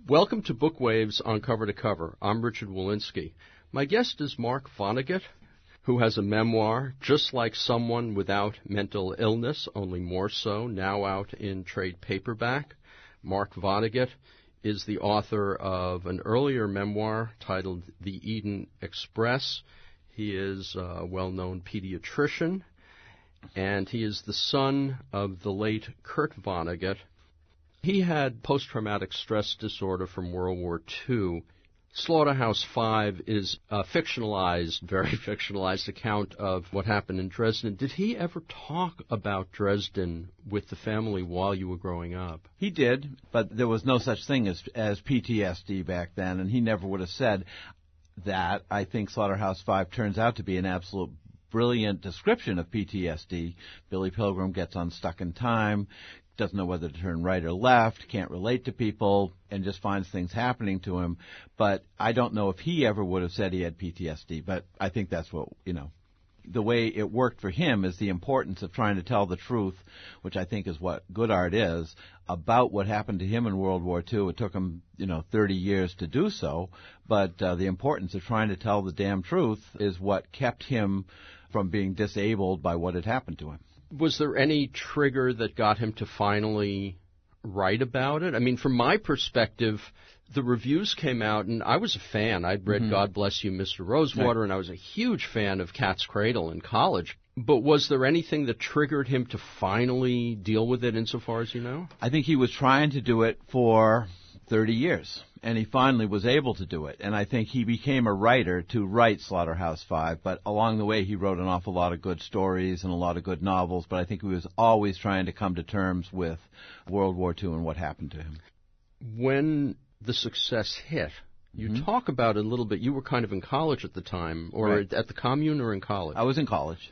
Welcome to Bookwaves on Cover to Cover. I'm Richard Walensky. My guest is Mark Vonnegut, who has a memoir, Just Like Someone Without Mental Illness, only more so, now out in trade paperback. Mark Vonnegut is the author of an earlier memoir titled The Eden Express. He is a well-known pediatrician, and he is the son of the late Kurt Vonnegut. He had post-traumatic stress disorder from World War II. Slaughterhouse-Five is a fictionalized, very fictionalized account of what happened in Dresden. Did he ever talk about Dresden with the family while you were growing up? He did, but there was no such thing as PTSD back then, and he never would have said that. I think Slaughterhouse-Five turns out to be an absolute brilliant description of PTSD. Billy Pilgrim gets unstuck in time, doesn't know whether to turn right or left, can't relate to people, and just finds things happening to him. But I don't know if he ever would have said he had PTSD, but I think that's what, the way it worked for him is the importance of trying to tell the truth, which I think is what good art is, about what happened to him in World War II. It took him, 30 years to do so, but the importance of trying to tell the damn truth is what kept him from being disabled by what had happened to him. Was there any trigger that got him to finally write about it? I mean, from my perspective, the reviews came out, and I was a fan. I'd read God Bless You, Mr. Rosewater, and I was a huge fan of Cat's Cradle in college. But was there anything that triggered him to finally deal with it insofar as you know? I think he was trying to do it for 30 years, and he finally was able to do it. And I think he became a writer to write Slaughterhouse-Five, but along the way he wrote an awful lot of good stories and a lot of good novels, but I think he was always trying to come to terms with World War II and what happened to him. When the success hit, you talk about it a little bit. You were kind of in college at the time, or right. At the commune or in college? I was in college.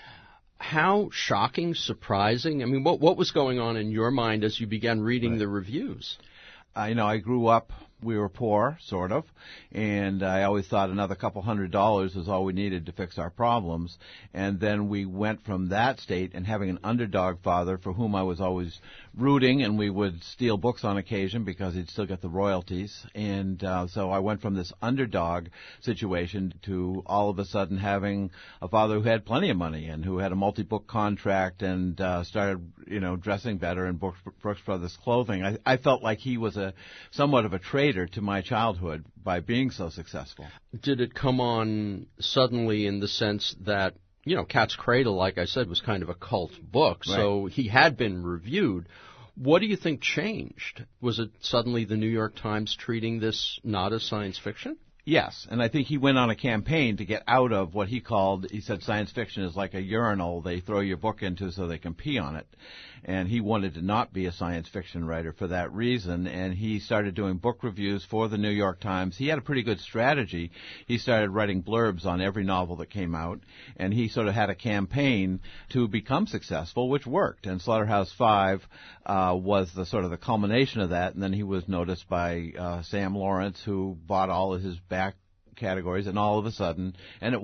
How shocking, surprising? I mean, what was going on in your mind as you began reading the reviews? I grew up, we were poor, sort of, and I always thought another couple $100 was all we needed to fix our problems. And then we went from that state and having an underdog father for whom I was always rooting, and we would steal books on occasion because he'd still get the royalties. And so I went from this underdog situation to all of a sudden having a father who had plenty of money and who had a multi-book contract and started, dressing better in Brooks Brothers clothing. I felt like he was somewhat of a traitor to my childhood by being so successful. Did it come on suddenly in the sense that, Cat's Cradle, like I said, was kind of a cult book, right. So he had been reviewed. What do you think changed? Was it suddenly the New York Times treating this not as science fiction? Yes, and I think he went on a campaign to get out of what he said science fiction is like a urinal they throw your book into so they can pee on it. And he wanted to not be a science fiction writer for that reason, and he started doing book reviews for the New York Times. He had a pretty good strategy. He started writing blurbs on every novel that came out, and he sort of had a campaign to become successful, which worked. And Slaughterhouse-Five was the sort of the culmination of that, and then he was noticed by Sam Lawrence, who bought all of his back categories, and all of a sudden,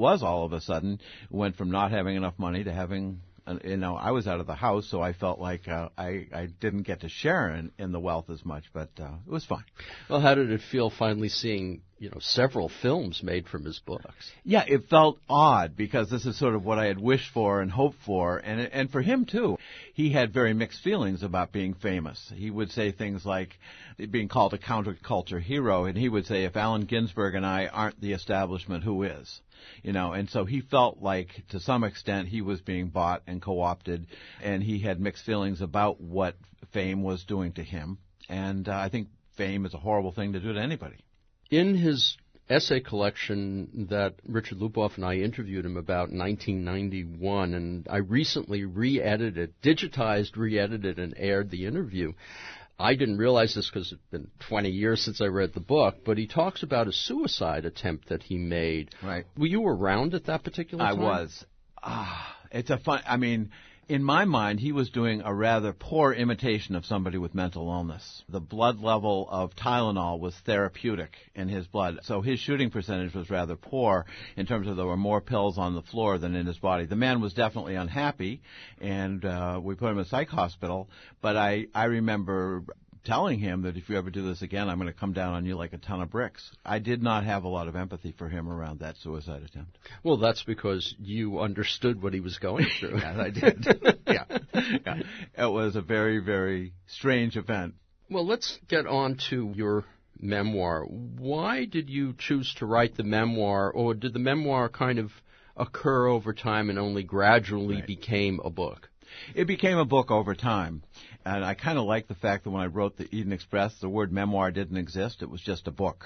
went from not having enough money to having, I was out of the house, so I felt like I didn't get to share in the wealth as much, but it was fine. Well, how did it feel finally seeing, several films made from his books? Yeah, it felt odd because this is sort of what I had wished for and hoped for, and for him too. He had very mixed feelings about being famous. He would say things like being called a counterculture hero, and he would say, if Allen Ginsberg and I aren't the establishment, who is? And so he felt like, to some extent, he was being bought and co-opted, and he had mixed feelings about what fame was doing to him. And I think fame is a horrible thing to do to anybody. In his essay collection that Richard Lupoff and I interviewed him about in 1991, and I recently digitized, re-edited, and aired the interview. I didn't realize this because it's been 20 years since I read the book, but he talks about a suicide attempt that he made. Right. Were you around at that particular time? I was. It's a fun, in my mind, he was doing a rather poor imitation of somebody with mental illness. The blood level of Tylenol was therapeutic in his blood, so his shooting percentage was rather poor in terms of there were more pills on the floor than in his body. The man was definitely unhappy, and we put him in a psych hospital, but I remember telling him that if you ever do this again, I'm going to come down on you like a ton of bricks. I did not have a lot of empathy for him around that suicide attempt. Well, that's because you understood what he was going through. Yes, I did. Yeah. It was a very, very strange event. Well, let's get on to your memoir. Why did you choose to write the memoir, or did the memoir kind of occur over time and only gradually became a book? It became a book over time, and I kind of like the fact that when I wrote the Eden Express, the word memoir didn't exist. It was just a book.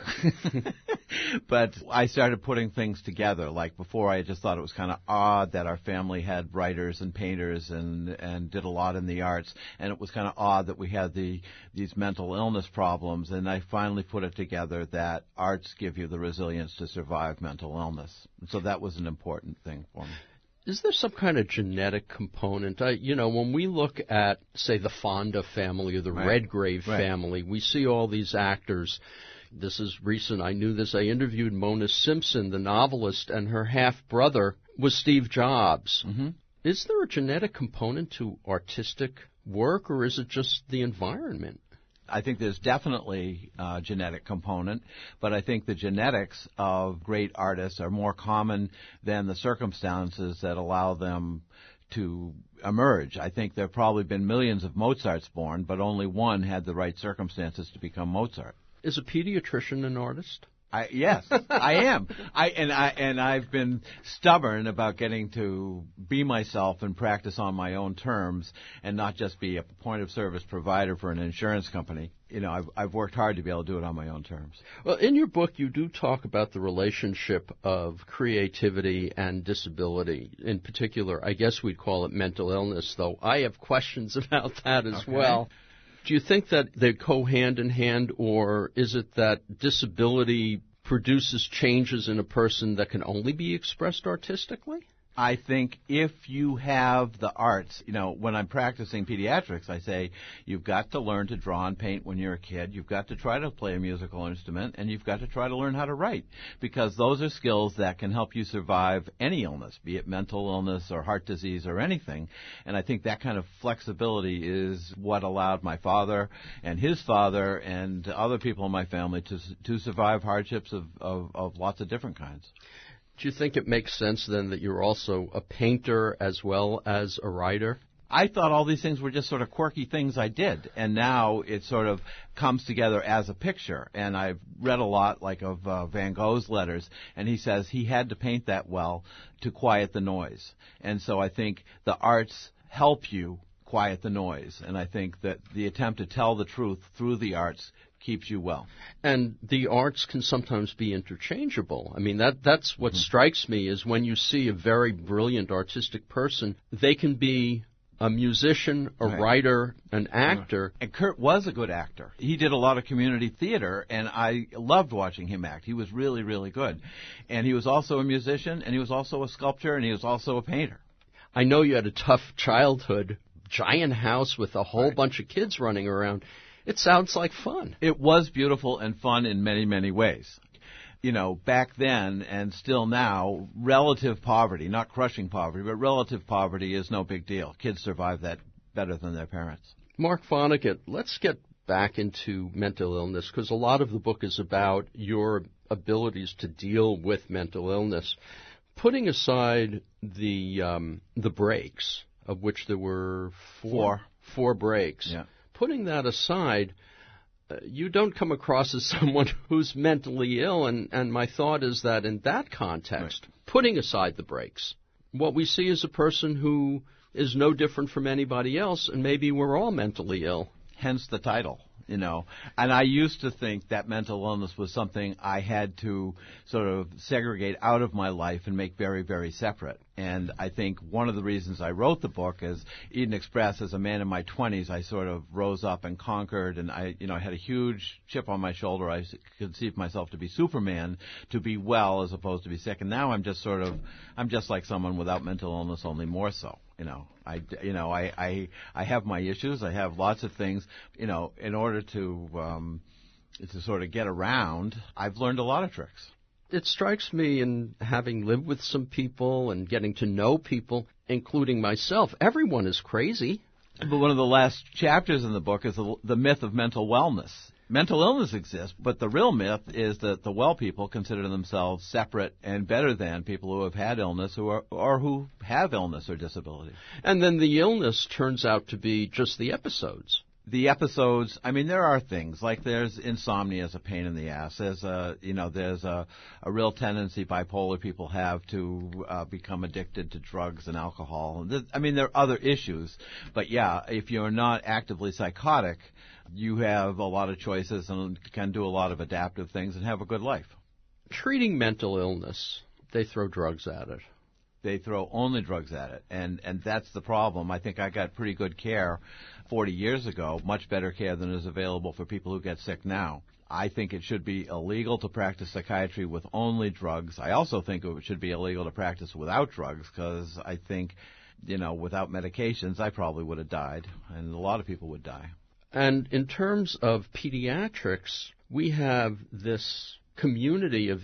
But I started putting things together. Like before, I just thought it was kind of odd that our family had writers and painters and did a lot in the arts, and it was kind of odd that we had these mental illness problems, and I finally put it together that arts give you the resilience to survive mental illness. So that was an important thing for me. Is there some kind of genetic component? When we look at, say, the Fonda family or the Redgrave family, we see all these actors. This is recent. I knew this. I interviewed Mona Simpson, the novelist, and her half-brother was Steve Jobs. Mm-hmm. Is there a genetic component to artistic work, or is it just the environment? I think there's definitely a genetic component, but I think the genetics of great artists are more common than the circumstances that allow them to emerge. I think there have probably been millions of Mozarts born, but only one had the right circumstances to become Mozart. Is a pediatrician an artist? Yes, I am. I've been stubborn about getting to be myself and practice on my own terms and not just be a point of service provider for an insurance company. I've worked hard to be able to do it on my own terms. Well, in your book, you do talk about the relationship of creativity and disability. In particular, I guess we'd call it mental illness, though I have questions about that as well. Do you think that they go hand in hand, or is it that disability produces changes in a person that can only be expressed artistically? I think if you have the arts, when I'm practicing pediatrics, I say you've got to learn to draw and paint when you're a kid. You've got to try to play a musical instrument, and you've got to try to learn how to write, because those are skills that can help you survive any illness, be it mental illness or heart disease or anything. And I think that kind of flexibility is what allowed my father and his father and other people in my family to survive hardships of lots of different kinds. Do you think it makes sense, then, that you're also a painter as well as a writer? I thought all these things were just sort of quirky things I did, and now it sort of comes together as a picture. And I've read a lot, of Van Gogh's letters, and he says he had to paint that well to quiet the noise. And so I think the arts help you quiet the noise, and I think that the attempt to tell the truth through the arts keeps you well. And the arts can sometimes be interchangeable. I mean, that's what strikes me, is when you see a very brilliant artistic person, they can be a musician, a writer, an actor. And Kurt was a good actor. He did a lot of community theater, and I loved watching him act. He was really, really good. And he was also a musician, and he was also a sculptor, and he was also a painter. I know you had a tough childhood, giant house with a whole bunch of kids running around. It sounds like fun. It was beautiful and fun in many, many ways. Back then and still now, relative poverty, not crushing poverty, but relative poverty is no big deal. Kids survive that better than their parents. Mark Vonnegut, let's get back into mental illness, because a lot of the book is about your abilities to deal with mental illness. Putting aside the breaks, of which there were four breaks. Yeah. Putting that aside, you don't come across as someone who's mentally ill, and my thought is that in that context, putting aside the breaks, what we see is a person who is no different from anybody else, and maybe we're all mentally ill. Hence the title. And I used to think that mental illness was something I had to sort of segregate out of my life and make very, very separate. And I think one of the reasons I wrote the book is Eden Express, as a man in my 20s, I sort of rose up and conquered, and I had a huge chip on my shoulder. I conceived myself to be Superman, to be well as opposed to be sick. And now I'm just like someone without mental illness, only more so. I have my issues. I have lots of things. In order to sort of get around, I've learned a lot of tricks. It strikes me, in having lived with some people and getting to know people, including myself, everyone is crazy. But one of the last chapters in the book is the myth of mental wellness. Mental illness exists, but the real myth is that the well people consider themselves separate and better than people who have had illness or who have illness or disability. And then the illness turns out to be just the episodes. The episodes, I mean, there are things like there's insomnia as a pain in the ass. There's a real tendency bipolar people have to become addicted to drugs and alcohol. I mean, there are other issues, but yeah, if you're not actively psychotic, you have a lot of choices and can do a lot of adaptive things and have a good life. Treating mental illness, they throw drugs at it. They throw only drugs at it, and that's the problem. I think I got pretty good care 40 years ago, much better care than is available for people who get sick now. I think it should be illegal to practice psychiatry with only drugs. I also think it should be illegal to practice without drugs because I think, without medications, I probably would have died, and a lot of people would die. And in terms of pediatrics, we have this community of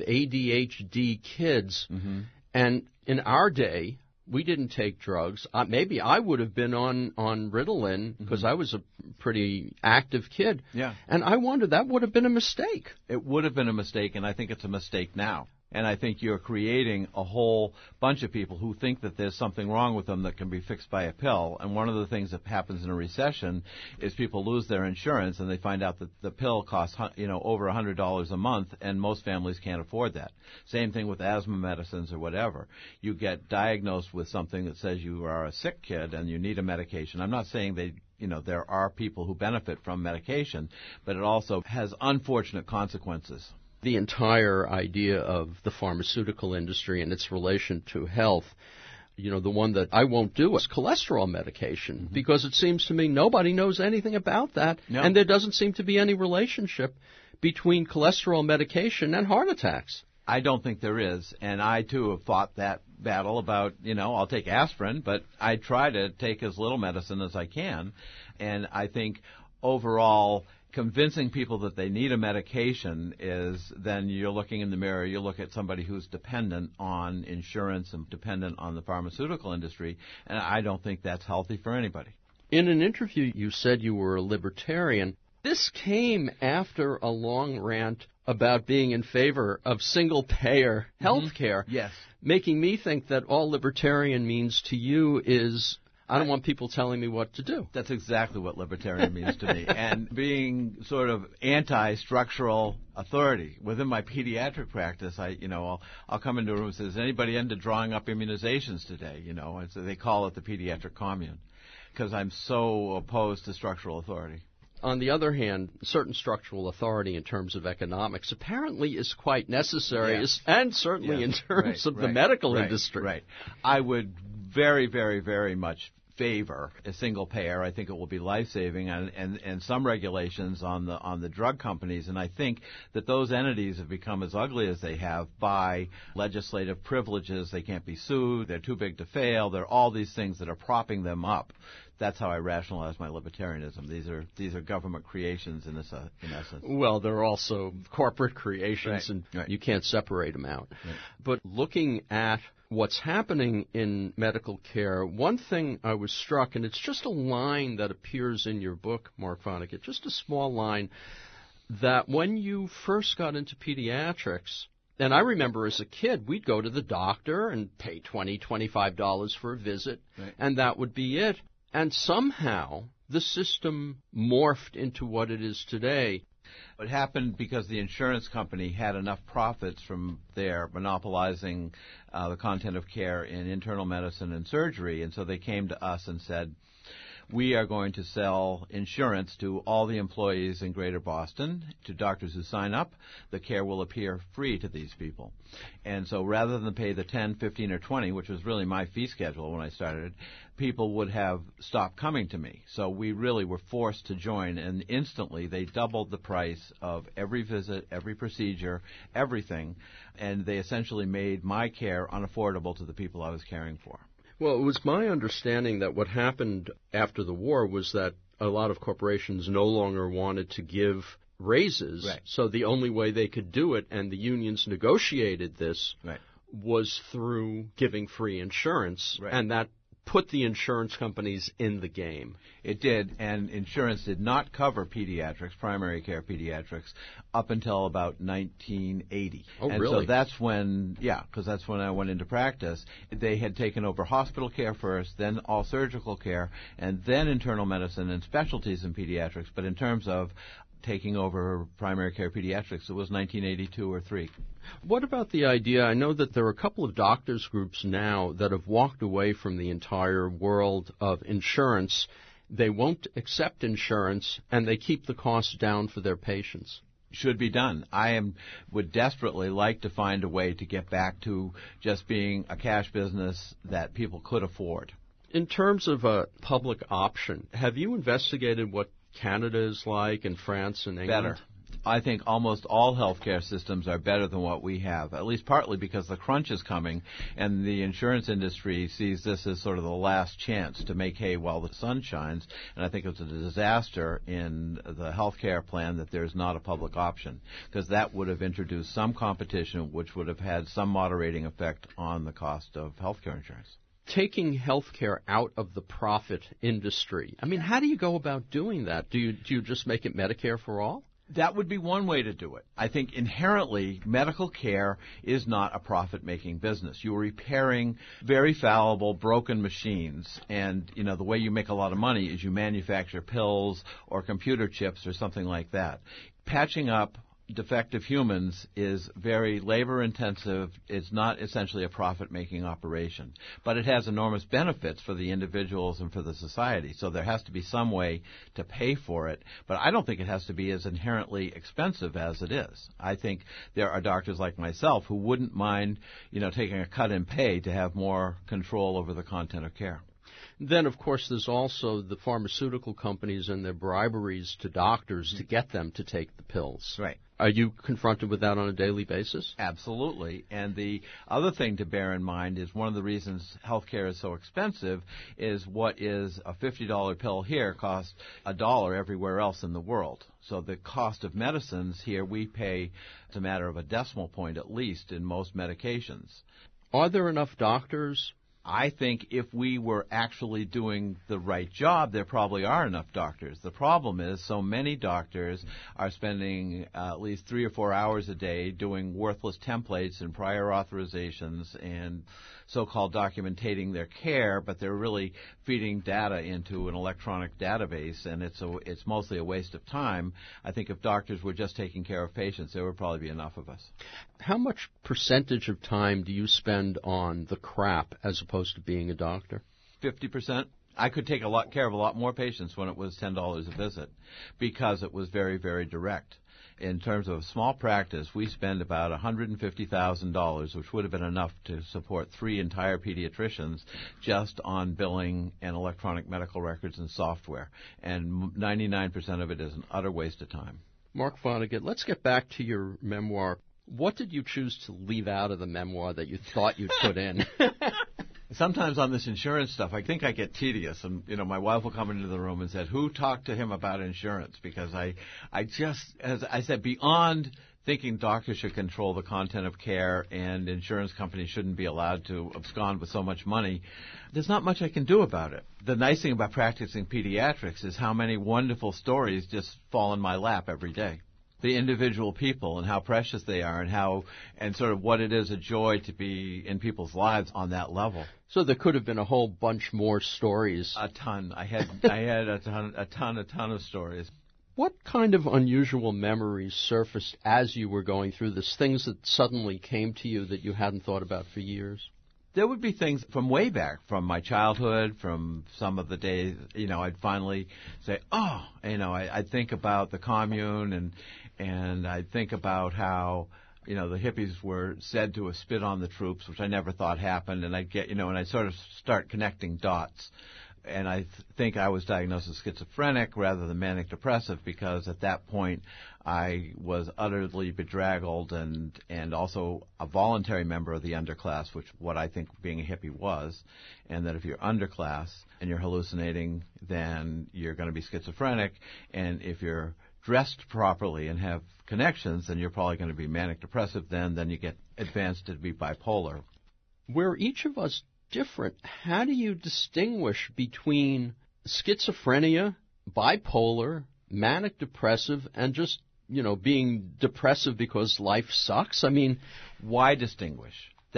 ADHD kids, and in our day, we didn't take drugs. Maybe I would have been on Ritalin because I was a pretty active kid. Yeah. And I wonder, that would have been a mistake. It would have been a mistake, and I think it's a mistake now. And I think you're creating a whole bunch of people who think that there's something wrong with them that can be fixed by a pill. And one of the things that happens in a recession is people lose their insurance and they find out that the pill costs, over $100 a month, and most families can't afford that. Same thing with asthma medicines or whatever. You get diagnosed with something that says you are a sick kid and you need a medication. I'm not saying there are people who benefit from medication, but it also has unfortunate consequences. The entire idea of the pharmaceutical industry and its relation to health, the one that I won't do is cholesterol medication, because it seems to me nobody knows anything about that, and there doesn't seem to be any relationship between cholesterol medication and heart attacks. I don't think there is, and I, too, have fought that battle about, I'll take aspirin, but I try to take as little medicine as I can, and I think overall convincing people that they need a medication is then you're looking in the mirror, you look at somebody who's dependent on insurance and dependent on the pharmaceutical industry, and I don't think that's healthy for anybody. In an interview, you said you were a libertarian. This came after a long rant about being in favor of single-payer health care, Yes. making me think that all libertarian means to you is, I don't want people telling me what to do. That's exactly what libertarian means to me. And being sort of anti-structural authority within my pediatric practice, I'll come into a room and say, "Is anybody into drawing up immunizations today?" And so they call it the pediatric commune because I'm so opposed to structural authority. On the other hand, certain structural authority in terms of economics apparently is quite necessary, and certainly in terms of the medical industry. Right. I would very, very, very much favor a single payer. I think it will be life-saving, and some regulations on the drug companies. And I think that those entities have become as ugly as they have by legislative privileges. They can't be sued. They're too big to fail. There are all these things that are propping them up. That's how I rationalize my libertarianism. These are government creations in essence. Well, they're also corporate creations, and you can't separate them out. Right. But looking at what's happening in medical care, one thing I was struck, and it's just a line that appears in your book, Mark Vonnegut, just a small line, that when you first got into pediatrics, and I remember as a kid, we'd go to the doctor and pay $20, $25 for a visit, and that would be it. And somehow the system morphed into what it is today. It happened because the insurance company had enough profits from their monopolizing the content of care in internal medicine and surgery, and so they came to us and said, "We are going to sell insurance to all the employees in Greater Boston, to doctors who sign up. The care will appear free to these people." And so rather than pay the 10, 15, or 20, which was really my fee schedule when I started, people would have stopped coming to me. So we really were forced to join, and instantly they doubled the price of every visit, every procedure, everything, and they essentially made my care unaffordable to the people I was caring for. Well, it was my understanding that what happened after the war was that a lot of corporations no longer wanted to give raises, so the only way they could do it, and the unions negotiated this, was through giving free insurance, and that put the insurance companies in the game. It did, and insurance did not cover pediatrics, primary care pediatrics, up until about 1980. Oh, and really? So that's when, because that's when I went into practice. They had taken over hospital care first, then all surgical care, and then internal medicine and specialties in pediatrics. But in terms of taking over primary care pediatrics, it was 1982 or 3. What about the idea, I know that there are a couple of doctors groups now that have walked away from the entire world of insurance. They won't accept insurance, and they keep the costs down for their patients. Should be done. Would desperately like to find a way to get back to just being a cash business that people could afford. In terms of a public option, have you investigated what Canada is like, and France and England? Better. I think almost all healthcare systems are better than what we have, at least partly because the crunch is coming, and the insurance industry sees this as sort of the last chance to make hay while the sun shines. And I think it's a disaster in the healthcare plan that there's not a public option, because that would have introduced some competition, which would have had some moderating effect on the cost of healthcare insurance. Taking healthcare out of the profit industry. I mean, how do you go about doing that? Do you just make it Medicare for all? That would be one way to do it. I think inherently medical care is not a profit-making business. You're repairing very fallible, broken machines, and the way you make a lot of money is you manufacture pills or computer chips or something like that. Patching up defective humans is very labor-intensive. It's not essentially a profit-making operation. But it has enormous benefits for the individuals and for the society. So there has to be some way to pay for it. But I don't think it has to be as inherently expensive as it is. I think there are doctors like myself who wouldn't mind, taking a cut in pay to have more control over the content of care. Then, of course, there's also the pharmaceutical companies and their briberies to doctors to get them to take the pills. Right. Are you confronted with that on a daily basis? Absolutely. And the other thing to bear in mind is one of the reasons healthcare is so expensive is what is a $50 pill here costs $1 everywhere else in the world. So the cost of medicines here we pay, it's a matter of a decimal point at least in most medications. Are there enough doctors? I think if we were actually doing the right job, there probably are enough doctors. The problem is so many doctors are spending at least 3 or 4 hours a day doing worthless templates and prior authorizations and so-called documentating their care, but they're really feeding data into an electronic database, and it's mostly a waste of time. I think if doctors were just taking care of patients, there would probably be enough of us. How much percentage of time do you spend on the crap as opposed to being a doctor? 50%. I could take care of a lot more patients when it was $10 a visit because it was very, very direct. In terms of small practice, we spend about $150,000, which would have been enough to support 3 entire pediatricians just on billing and electronic medical records and software. And 99% of it is an utter waste of time. Mark Vonnegut, let's get back to your memoir. What did you choose to leave out of the memoir that you thought you'd put in? Sometimes on this insurance stuff, I think I get tedious, and my wife will come into the room and said, "Who talked to him about insurance?" Because I just, as I said, beyond thinking doctors should control the content of care and insurance companies shouldn't be allowed to abscond with so much money, there's not much I can do about it. The nice thing about practicing pediatrics is how many wonderful stories just fall in my lap every day. The individual people and how precious they are and sort of what it is a joy to be in people's lives on that level. So there could have been a whole bunch more stories. A ton. I had a ton of stories. What kind of unusual memories surfaced as you were going through this? Things that suddenly came to you that you hadn't thought about for years? There would be things from way back, from my childhood, from some of the days, I'd finally say, I'd think about the commune and I'd think about how, the hippies were said to have spit on the troops, which I never thought happened, and I'd get, and I'd sort of start connecting dots. And I think I was diagnosed as schizophrenic rather than manic depressive because at that point I was utterly bedraggled and also a voluntary member of the underclass, which what I think being a hippie was, and that if you're underclass and you're hallucinating, then you're going to be schizophrenic, and if you're dressed properly and have connections, then you're probably going to be manic depressive, then you get advanced to be bipolar. Where each of us different. How do you distinguish between schizophrenia, bipolar, manic depressive, and just, being depressive because life sucks? I mean, why distinguish?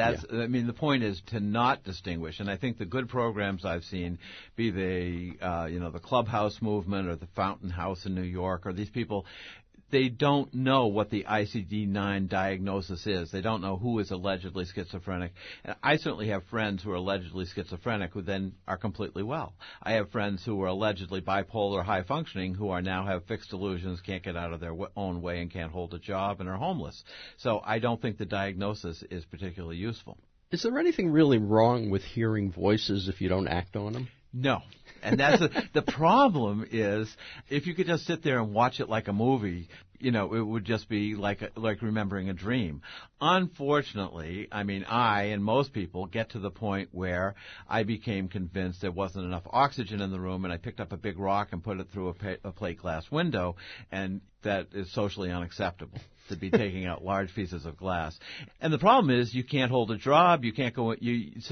I mean, the point is to not distinguish. And I think the good programs I've seen, be they, the Clubhouse movement or the Fountain House in New York, or these people, they don't know what the ICD-9 diagnosis is. They don't know who is allegedly schizophrenic. And I certainly have friends who are allegedly schizophrenic who then are completely well. I have friends who are allegedly bipolar high functioning who are now have fixed delusions, can't get out of their own way, and can't hold a job, and are homeless. So I don't think the diagnosis is particularly useful. Is there anything really wrong with hearing voices if you don't act on them? No. And that's the problem is if you could just sit there and watch it like a movie, it would just be like remembering a dream. Unfortunately, I mean, I and most people get to the point where I became convinced there wasn't enough oxygen in the room, and I picked up a big rock and put it through a plate glass window, and that is socially unacceptable to be taking out large pieces of glass. And the problem is you can't hold a job, you can't go,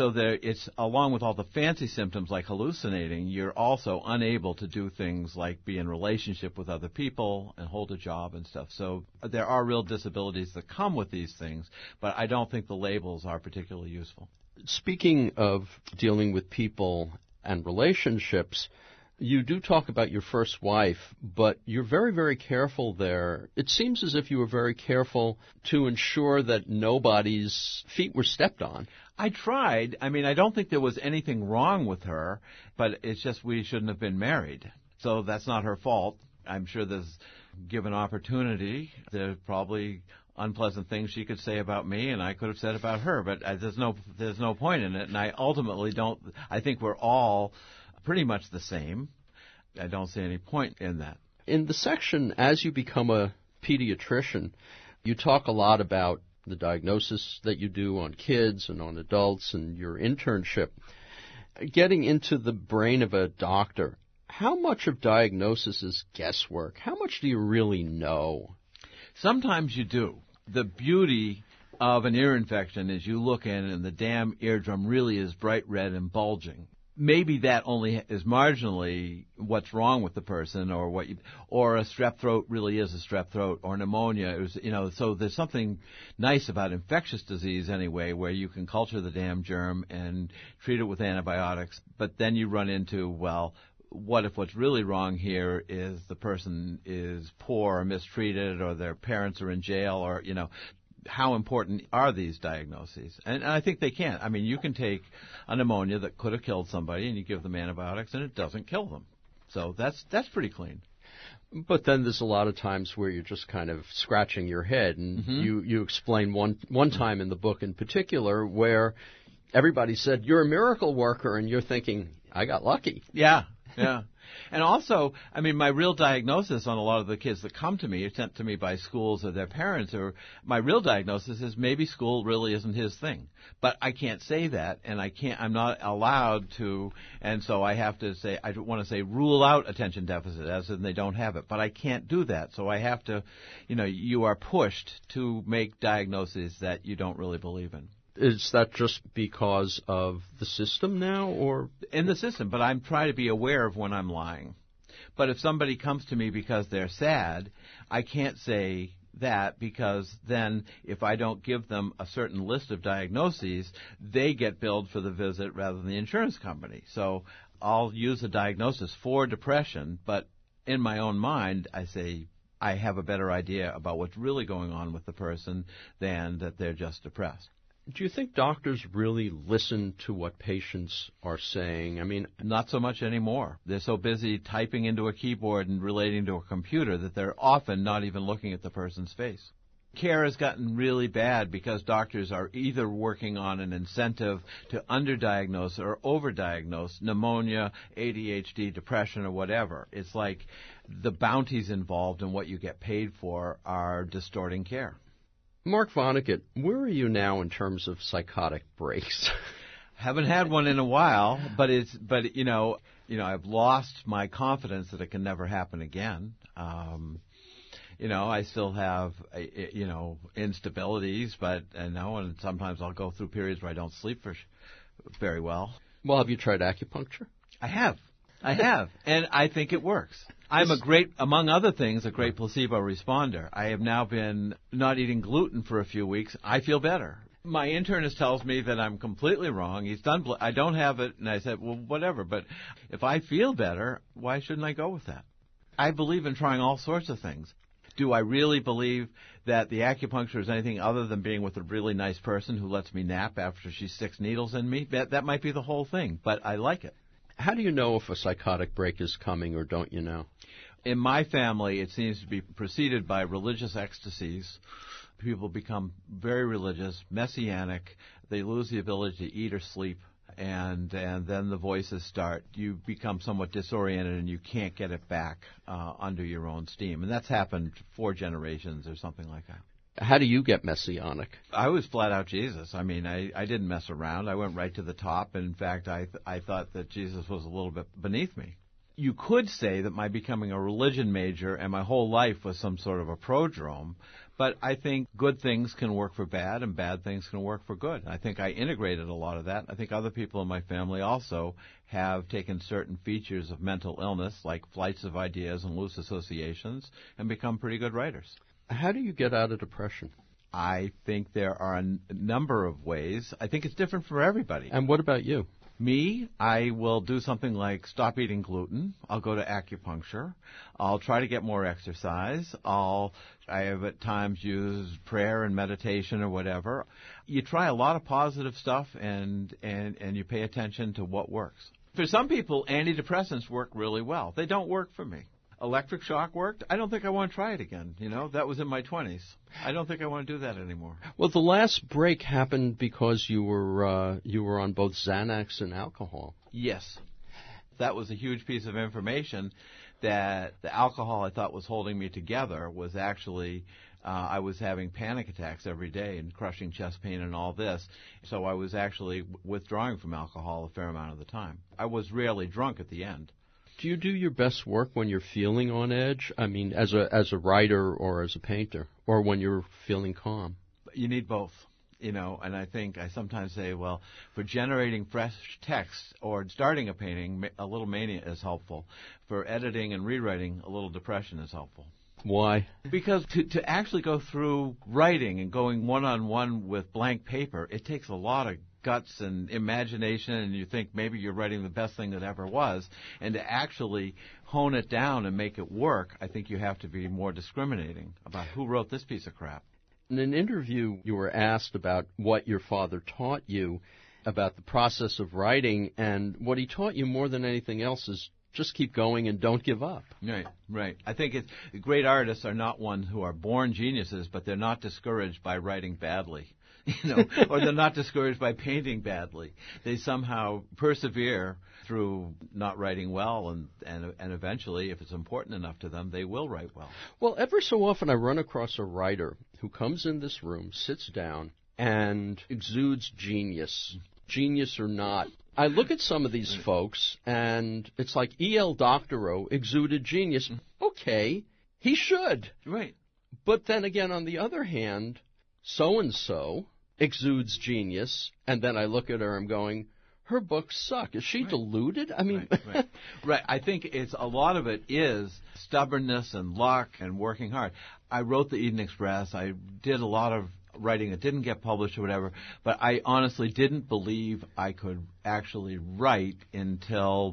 it's along with all the fancy symptoms like hallucinating, you're also unable to do things like be in relationship with other people and hold a job and stuff. So there are real disabilities that come with these things, but I don't think the labels are particularly useful. Speaking of dealing with people and relationships, you do talk about your first wife, but you're very, very careful there. It seems as if you were very careful to ensure that nobody's feet were stepped on. I tried. I mean, I don't think there was anything wrong with her, but it's just we shouldn't have been married. So that's not her fault. I'm sure given opportunity, there's probably unpleasant things she could say about me and I could have said about her, but there's no point in it. And I ultimately I think we're all pretty much the same. I don't see any point in that. In the section, as you become a pediatrician, you talk a lot about the diagnosis that you do on kids and on adults and your internship. Getting into the brain of a doctor, how much of diagnosis is guesswork? How much do you really know? Sometimes you do. The beauty of an ear infection is you look in and the damn eardrum really is bright red and bulging. Maybe that only is marginally what's wrong with the person, or a strep throat really is a strep throat, or pneumonia. So there's something nice about infectious disease anyway, where you can culture the damn germ and treat it with antibiotics. But then you run into, what if what's really wrong here is the person is poor or mistreated, or their parents are in jail, or how important are these diagnoses? And I think they can. I mean, you can take a pneumonia that could have killed somebody and you give them antibiotics and it doesn't kill them. So that's pretty clean. But then there's a lot of times where you're just kind of scratching your head, and you explain one time in the book in particular where everybody said, you're a miracle worker, and you're thinking, I got lucky. Yeah. And also, I mean, my real diagnosis on a lot of the kids that come to me are sent to me by schools or their parents, or my real diagnosis is maybe school really isn't his thing. But I can't say that, and I'm not allowed to, and so I have to say, I want to say rule out attention deficit, as in they don't have it. But I can't do that, so I have to, you are pushed to make diagnoses that you don't really believe in. Is that just because of the system now, or? In the system, but I'm trying to be aware of when I'm lying. But if somebody comes to me because they're sad, I can't say that, because then if I don't give them a certain list of diagnoses, they get billed for the visit rather than the insurance company. So I'll use a diagnosis for depression, but in my own mind, I say I have a better idea about what's really going on with the person than that they're just depressed. Do you think doctors really listen to what patients are saying? I mean, not so much anymore. They're so busy typing into a keyboard and relating to a computer that they're often not even looking at the person's face. Care has gotten really bad because doctors are either working on an incentive to underdiagnose or overdiagnose pneumonia, ADHD, depression, or whatever. It's like the bounties involved in what you get paid for are distorting care. Mark Vonnegut, where are you now in terms of psychotic breaks? Haven't had one in a while, but I've lost my confidence that it can never happen again. I still have instabilities, and sometimes I'll go through periods where I don't sleep very well. Well, have you tried acupuncture? I have. And I think it works. I'm among other things, a great placebo responder. I have now been not eating gluten for a few weeks. I feel better. My internist tells me that I'm completely wrong. He's done. I don't have it, and I said, well, whatever. But if I feel better, why shouldn't I go with that? I believe in trying all sorts of things. Do I really believe that the acupuncture is anything other than being with a really nice person who lets me nap after she sticks needles in me? That might be the whole thing, but I like it. How do you know if a psychotic break is coming, or don't you know? In my family, it seems to be preceded by religious ecstasies. People become very religious, messianic. They lose the ability to eat or sleep, and then the voices start. You become somewhat disoriented, and you can't get it back under your own steam. And that's happened 4 generations or something like that. How do you get messianic? I was flat out Jesus. I mean, I didn't mess around. I went right to the top. In fact, I thought that Jesus was a little bit beneath me. You could say that my becoming a religion major and my whole life was some sort of a prodrome, but I think good things can work for bad and bad things can work for good. I think I integrated a lot of that. I think other people in my family also have taken certain features of mental illness, like flights of ideas and loose associations, and become pretty good writers. How do you get out of depression? I think there are a number of ways. I think it's different for everybody. And what about you? Me, I will do something like stop eating gluten. I'll go to acupuncture. I'll try to get more exercise. I have at times used prayer and meditation or whatever. You try a lot of positive stuff and you pay attention to what works. For some people, antidepressants work really well. They don't work for me. Electric shock worked. I don't think I want to try it again. That was in my 20s. I don't think I want to do that anymore. Well, the last break happened because you were on both Xanax and alcohol. Yes. That was a huge piece of information, that the alcohol I thought was holding me together was actually I was having panic attacks every day and crushing chest pain and all this. So I was actually withdrawing from alcohol a fair amount of the time. I was rarely drunk at the end. Do you do your best work when you're feeling on edge? I mean, as a writer or as a painter, or when you're feeling calm? You need both, and I think I sometimes say, well, for generating fresh text or starting a painting, a little mania is helpful. For editing and rewriting, a little depression is helpful. Why? Because to actually go through writing and going one-on-one with blank paper, it takes a lot of guts and imagination, and you think maybe you're writing the best thing that ever was. And to actually hone it down and make it work, I think you have to be more discriminating about who wrote this piece of crap. In an interview, you were asked about what your father taught you about the process of writing, and what he taught you more than anything else is just keep going and don't give up. Right. I think great artists are not ones who are born geniuses, but they're not discouraged by writing badly. Or they're not discouraged by painting badly. They somehow persevere through not writing well, and eventually, if it's important enough to them, they will write well. Well, ever so often I run across a writer who comes in this room, sits down, and exudes genius. Genius or not. I look at some of these folks, and it's like E.L. Doctorow exuded genius. Okay, he should. Right. But then again, on the other hand, so-and-so exudes genius, and then I look at her, I'm going, her books suck. Is she deluded? I mean... Right. I think a lot of it is stubbornness and luck and working hard. I wrote the Eden Express. I did a lot of writing that didn't get published or whatever, but I honestly didn't believe I could actually write until,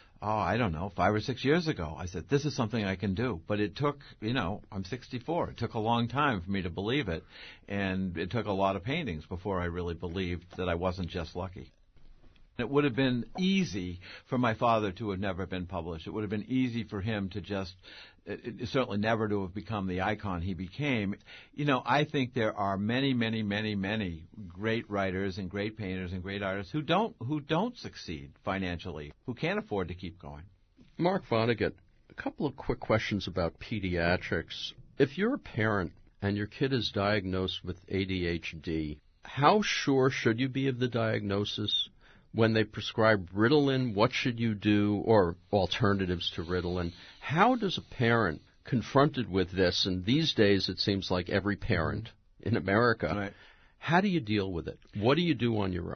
5 or 6 years ago. I said, this is something I can do. But it took, I'm 64. It took a long time for me to believe it, and it took a lot of paintings before I really believed that I wasn't just lucky. It would have been easy for my father to have never been published. It would have been easy for him to certainly never to have become the icon he became. I think there are many, many, many, many great writers and great painters and great artists who don't succeed financially, who can't afford to keep going. Mark Vonnegut, a couple of quick questions about pediatrics. If you're a parent and your kid is diagnosed with ADHD, how sure should you be of the diagnosis? When they prescribe Ritalin, what should you do, or alternatives to Ritalin? How does a parent confronted with this, and these days it seems like every parent in America, how do you deal with it? What do you do on your own?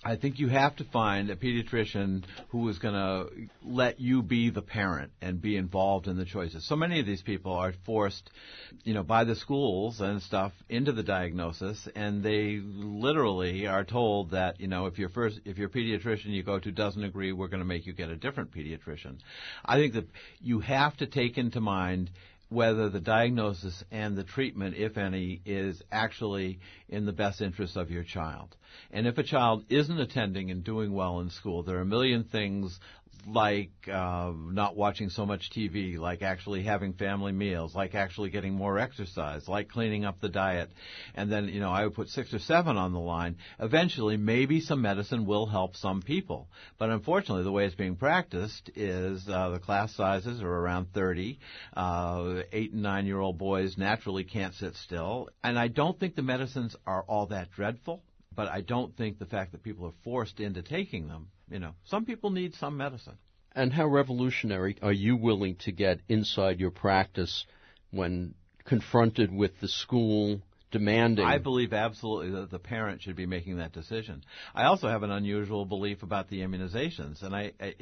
I think you have to find a pediatrician who is going to let you be the parent and be involved in the choices. So many of these people are forced, by the schools and stuff into the diagnosis, and they literally are told that, if your pediatrician you go to doesn't agree, we're going to make you get a different pediatrician. I think that you have to take into mind whether the diagnosis and the treatment, if any, is actually in the best interest of your child. And if a child isn't attending and doing well in school, there are a million things like not watching so much TV, like actually having family meals, like actually getting more exercise, like cleaning up the diet. And then, I would put 6 or 7 on the line. Eventually, maybe some medicine will help some people. But unfortunately, the way it's being practiced is the class sizes are around 30. 8 and 9-year-old boys naturally can't sit still. And I don't think the medicines are all that dreadful, but I don't think the fact that people are forced into taking them, some people need some medicine. And how revolutionary are you willing to get inside your practice when confronted with the school demanding? I believe absolutely that the parent should be making that decision. I also have an unusual belief about the immunizations, and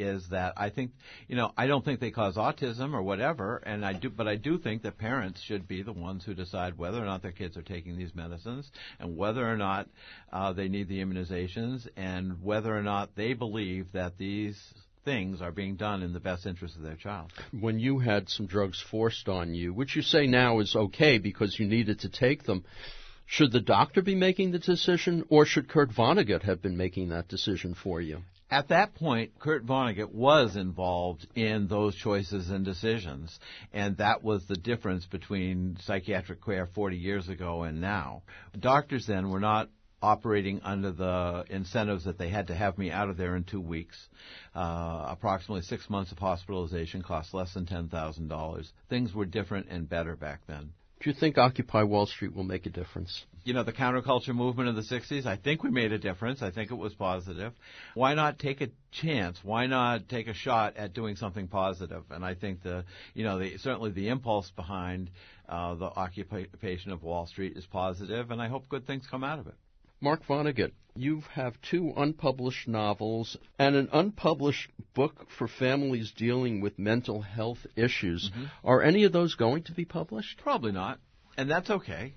I think, I don't think they cause autism or whatever, but I do think that parents should be the ones who decide whether or not their kids are taking these medicines and whether or not they need the immunizations and whether or not they believe that these things are being done in the best interest of their child. When you had some drugs forced on you, which you say now is okay because you needed to take them, should the doctor be making the decision, or should Kurt Vonnegut have been making that decision for you? At that point, Kurt Vonnegut was involved in those choices and decisions, and that was the difference between psychiatric care 40 years ago and now. Doctors then were not operating under the incentives that they had to have me out of there in 2 weeks. Approximately 6 months of hospitalization cost less than $10,000. Things were different and better back then. Do you think Occupy Wall Street will make a difference? The counterculture movement of the 60s, I think we made a difference. I think it was positive. Why not take a chance? Why not take a shot at doing something positive? And I think certainly the impulse behind the occupation of Wall Street is positive, and I hope good things come out of it. Mark Vonnegut, you have 2 unpublished novels and an unpublished book for families dealing with mental health issues. Mm-hmm. Are any of those going to be published? Probably not, and that's okay.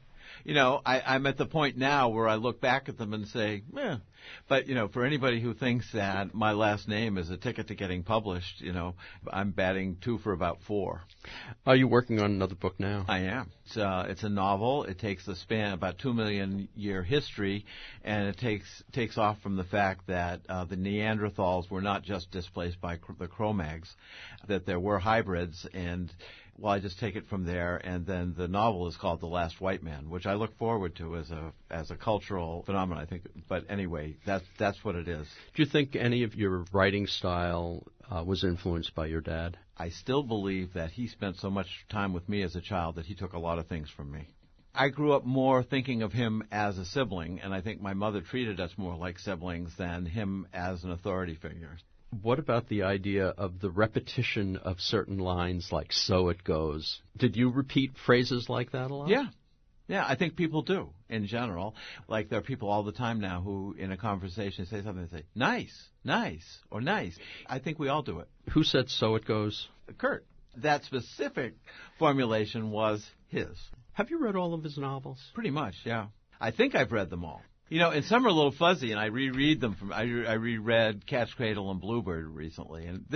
I'm at the point now where I look back at them and say, But, for anybody who thinks that my last name is a ticket to getting published, I'm batting 2 for about 4. Are you working on another book now? I am. It's a novel. It takes the span about 2 million year history, and it takes off from the fact that the Neanderthals were not just displaced by the Cro-Mags, that there were hybrids, and I just take it from there, and then the novel is called The Last White Man, which I look forward to as a cultural phenomenon, I think. But anyway, that's what it is. Do you think any of your writing style was influenced by your dad? I still believe that he spent so much time with me as a child that he took a lot of things from me. I grew up more thinking of him as a sibling, and I think my mother treated us more like siblings than him as an authority figure. What about the idea of the repetition of certain lines like, so it goes? Did you repeat phrases like that a lot? Yeah, I think people do in general. Like there are people all the time now who in a conversation say something and say, nice, or nice. I think we all do it. Who said so it goes? Kurt. That specific formulation was his. Have you read all of his novels? Pretty much, yeah. I think I've read them all. And some are a little fuzzy, and I reread them. I reread Cat's Cradle and Bluebird recently, and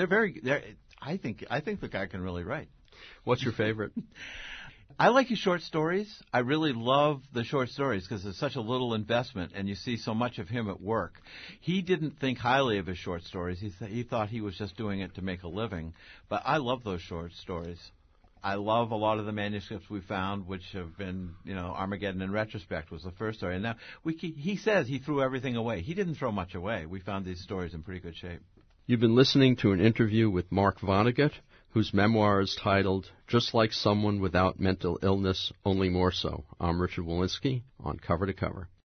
I think the guy can really write. What's your favorite? I like his short stories. I really love the short stories because it's such a little investment, and you see so much of him at work. He didn't think highly of his short stories. He thought he was just doing it to make a living, but I love those short stories. I love a lot of the manuscripts we found, which have been, Armageddon in retrospect was the first story. And now he says he threw everything away. He didn't throw much away. We found these stories in pretty good shape. You've been listening to an interview with Mark Vonnegut, whose memoir is titled Just Like Someone Without Mental Illness, Only More So. I'm Richard Walensky on Cover to Cover.